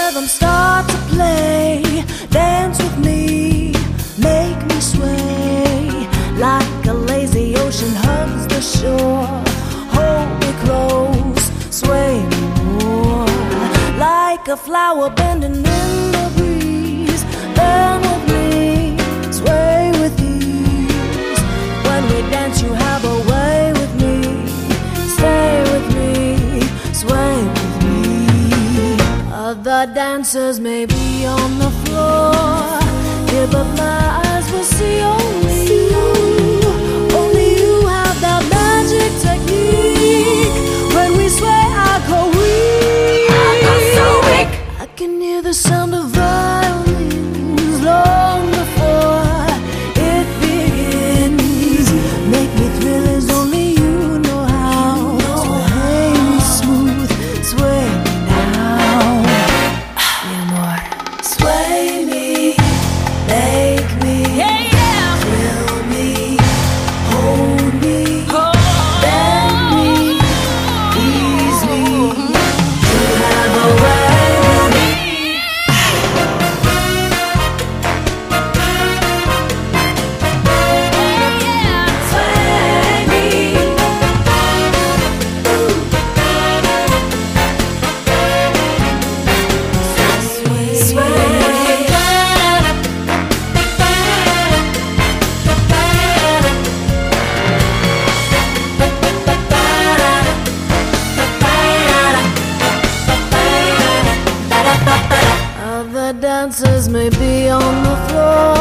rhythm start to play. Dance with me, make me sway. Like a lazy ocean hugs the shore. Hold me close, sway me more. Like a flower bending in the breeze. Bend with me, sway with ease. When we dance you have a way with me. Stay with me, sway with me. Other dancers may be on the floor. Give up my eyes will see only you. Only you have that magic technique. When we sway I go weak. I go so weak. I can hear the sound of violins long before it begins. Make me thrill as only you know how. Sway me smooth, sway me now. Mi amor. Sway me, make me, thrill me, hold me, bend me, ease me. You have a way with me. Sway me. Other dancers may be on the floor.